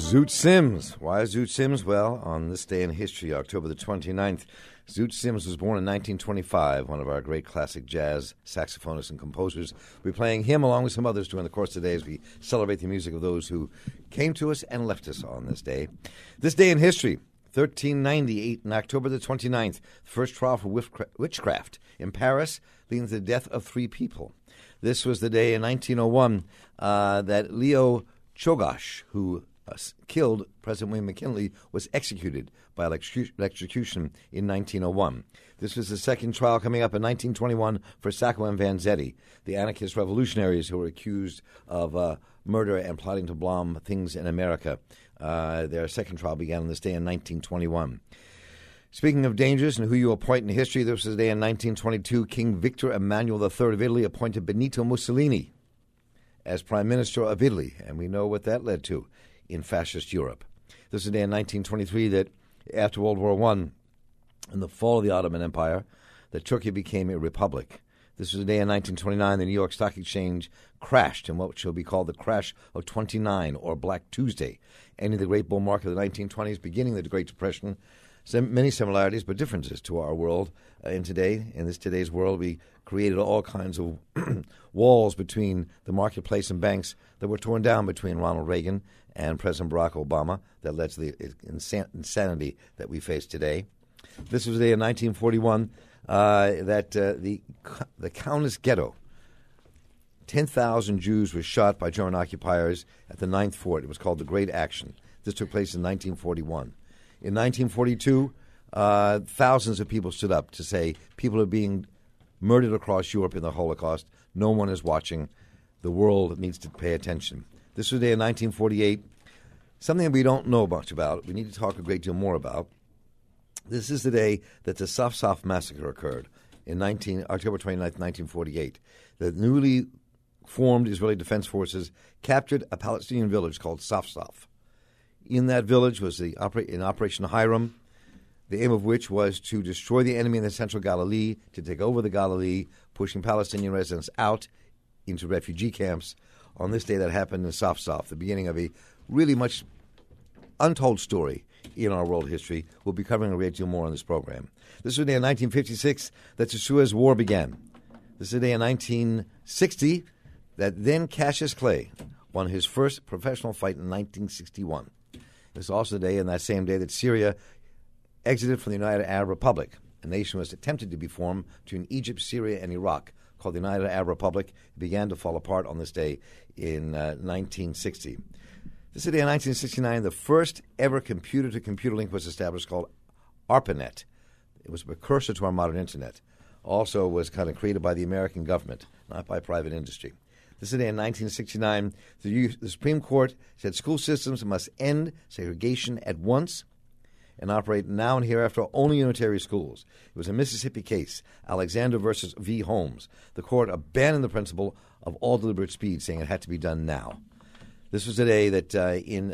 Zoot Sims. Why Zoot Sims? Well, on this day in history, October the 29th, Zoot Sims was born in 1925, one of our great classic jazz saxophonists and composers. We'll be playing him along with some others during the course of the day as we celebrate the music of those who came to us and left us on this day. This day in history, 1398, on October the 29th, the first trial for witchcraft in Paris, leading to the death of 3 people. This was the day in 1901 that Leo Czolgosz, who killed President William McKinley, was executed by electrocution in 1901. This was the second trial coming up in 1921 for Sacco and Vanzetti, the anarchist revolutionaries who were accused of murder and plotting to bomb things in America. Their second trial began on this day in 1921. Speaking of dangers and who you appoint in history, this was the day in 1922 King Victor Emmanuel III of Italy appointed Benito Mussolini as Prime Minister of Italy, and we know what that led to in fascist Europe. This is the day in 1923 that after World War I and the fall of the Ottoman Empire, that Turkey became a republic. This was the day in 1929 the New York Stock Exchange crashed in what shall be called the crash of 29, or Black Tuesday, ending the great bull market of the 1920s, beginning the Great Depression. Many similarities but differences to our world in today's world. We created all kinds of walls between the marketplace and banks that were torn down between Ronald Reagan and President Barack Obama that led to the insanity that we face today. This was the day in 1941 that the Kaunas Ghetto, 10,000 Jews were shot by German occupiers at the Ninth Fort. It was called the Great Action. This took place in 1941. In 1942, thousands of people stood up to say people are being murdered across Europe in the Holocaust. No one is watching. The world needs to pay attention. This was the day in 1948, something that we don't know much about. We need to talk a great deal more about. This is the day that the Saf massacre occurred in October 29, 1948. The newly formed Israeli Defense Forces captured a Palestinian village called Saf. In that village was in Operation Hiram, the aim of which was to destroy the enemy in the central Galilee, to take over the Galilee, pushing Palestinian residents out into refugee camps. On this day that happened in Saf, the beginning of a really much untold story in our world history. We'll be covering a great deal more on this program. This was the day in 1956 that the Suez War began. This is the day in 1960 that then Cassius Clay won his first professional fight in 1961. This is also the day, in that same day, that Syria exited from the United Arab Republic. A nation was attempted to be formed between Egypt, Syria, and Iraq, called the United Arab Republic. It began to fall apart on this day in 1960. This is the day in 1969 the first ever computer-to-computer link was established, called ARPANET. It was a precursor to our modern Internet. Also was kind of created by the American government, not by private industry. This is the day in 1969 the Supreme Court said school systems must end segregation at once and operate now and hereafter only unitary schools. It was a Mississippi case, Alexander versus V. Holmes. The court abandoned the principle of all deliberate speed, saying it had to be done now. This was the day that in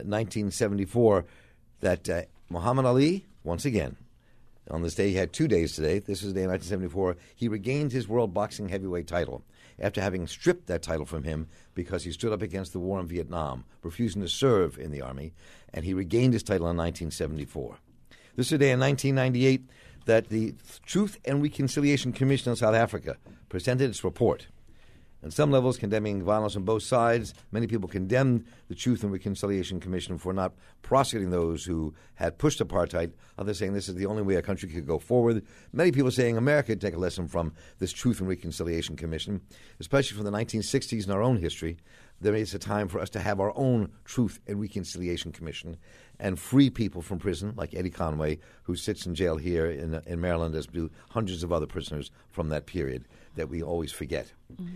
1974 that Muhammad Ali, once again, on this day, he had 2 days today. This was the day in 1974. He regained his world boxing heavyweight title after having stripped that title from him because he stood up against the war in Vietnam, refusing to serve in the Army, and he regained his title in 1974. This is the day in 1998 that the Truth and Reconciliation Commission in South Africa presented its report. On some levels, condemning violence on both sides. Many people condemned the Truth and Reconciliation Commission for not prosecuting those who had pushed apartheid. Others saying this is the only way a country could go forward. Many people saying America could take a lesson from this Truth and Reconciliation Commission, especially from the 1960s in our own history. There is a time for us to have our own Truth and Reconciliation Commission and free people from prison, like Eddie Conway, who sits in jail here in Maryland, as do hundreds of other prisoners from that period that we always forget. Mm-hmm.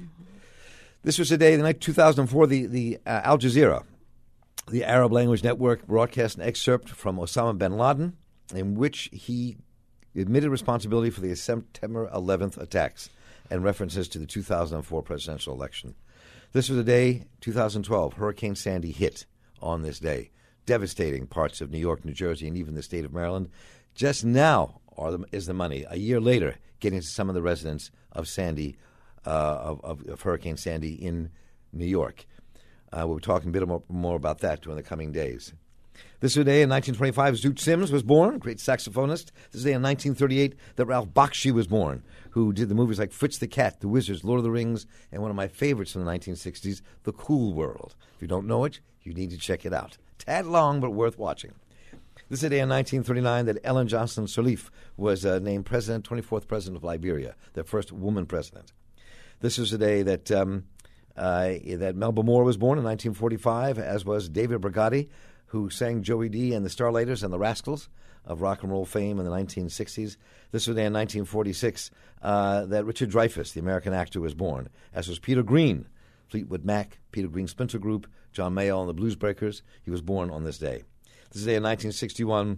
This was the day, the night 2004, the Al Jazeera, the Arab language network, broadcast an excerpt from Osama bin Laden in which he admitted responsibility for the September 11th attacks and references to the 2004 presidential election. This was the day, 2012, Hurricane Sandy hit on this day, devastating parts of New York, New Jersey, and even the state of Maryland. Just now is the money, a year later, getting to some of the residents of Sandy, of Hurricane Sandy in New York. We'll be talking a bit more about that during the coming days. This is the day in 1925 Zoot Sims was born, great saxophonist. This is the day in 1938 that Ralph Bakshi was born, who did the movies like Fritz the Cat, The Wizards, Lord of the Rings, and one of my favorites from the 1960s, The Cool World. If you don't know it, you need to check it out. Tad long, but worth watching. This is the day in 1939 that Ellen Johnson Sirleaf was named president, 24th president of Liberia, their first woman president. This is the day that that Melba Moore was born in 1945, as was David Brigatti, who sang Joey D. and the Starlighters and the Rascals of rock and roll fame in the 1960s. This was the day in 1946 that Richard Dreyfuss, the American actor, was born, as was Peter Green, Fleetwood Mac, Peter Green Splinter Group, John Mayall and the Blues Breakers. He was born on this day. This is the day in 1961,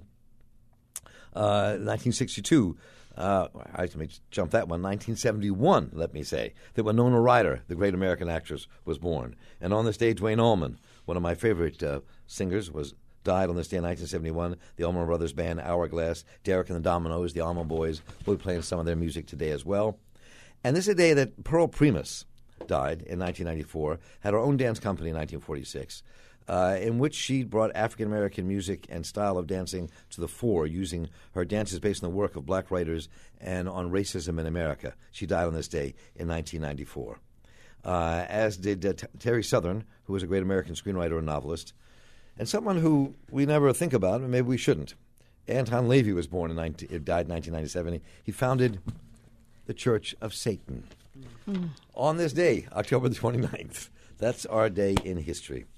1962. I may jump that one. 1971, let me say, that Winona Ryder, the great American actress, was born. And on this day, Duane Allman, one of my favorite singers, died on this day in 1971. The Allman Brothers Band, Hourglass, Derek and the Dominoes, the Allman Boys, will be playing some of their music today as well. And this is a day that Pearl Primus died in 1994, had her own dance company in 1946. In which she brought African-American music and style of dancing to the fore, using her dances based on the work of black writers and on racism in America. She died on this day in 1994. As did Terry Southern, who was a great American screenwriter and novelist, and someone who we never think about, and maybe we shouldn't. Anton LaVey was born died in 1997. He founded the Church of Satan. On this day, October the 29th. That's our day in history.